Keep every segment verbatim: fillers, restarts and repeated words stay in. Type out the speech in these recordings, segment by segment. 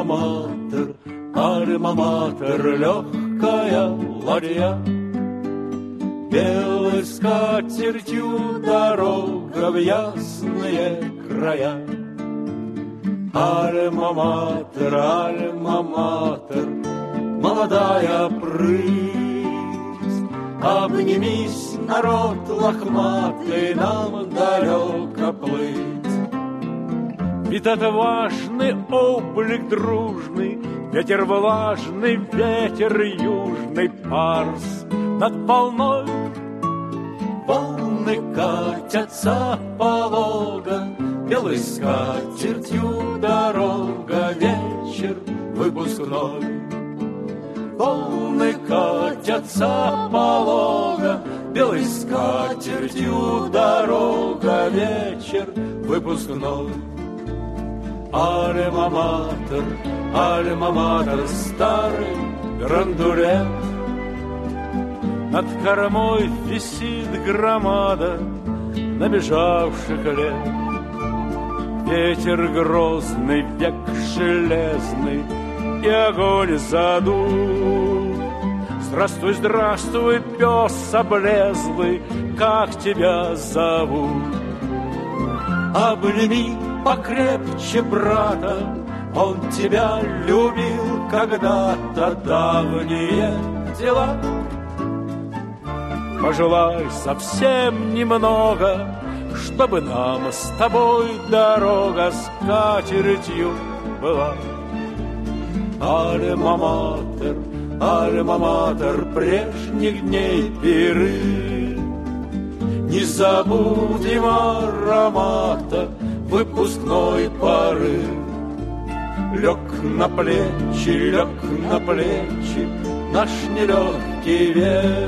альма-матер, альма-матер, легкая ладья. Белой скатертью дорога в ясные края. Альма-матер, альма-матер, молодая прыть, обнимись, народ лохматый, нам далеко плыть. Ведь отважный облик дружный, ветер влажный, ветер южный, парс над волной. Волны катятся полого, белой скатертью дорога, вечер выпускной. Волны катятся полого, белой скатертью дорога, вечер выпускной. Альма-матер, альма-матер, старый грандулет. Над кормой висит громада набежавших лет. Ветер грозный, век железный, и огонь задул. Здравствуй, здравствуй, пес облезлый, как тебя зовут? Обними покрепче брата, он тебя любил когда-то, давние дела. Пожелай совсем немного, чтобы нам с тобой дорога скатертью была. Альма-матер, альма-матер, прежних дней пиры, не забудем аромата выпускной поры. Лег на плечи, лег на плечи наш нелегкий век.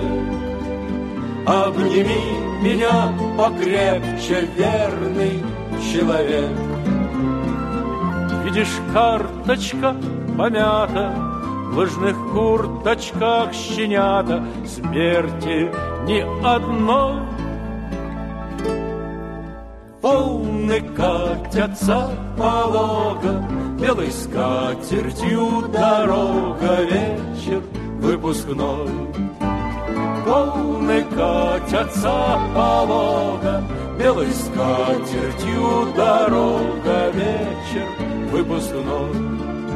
Обними меня покрепче, верный человек. Видишь, карточка помята, в лыжных курточках щенята, смерти ни одной. Волны катятся полого, белой скатертью дорога, вечер выпускной. Волны катятся полого, белой скатертью дорога, вечер выпускной.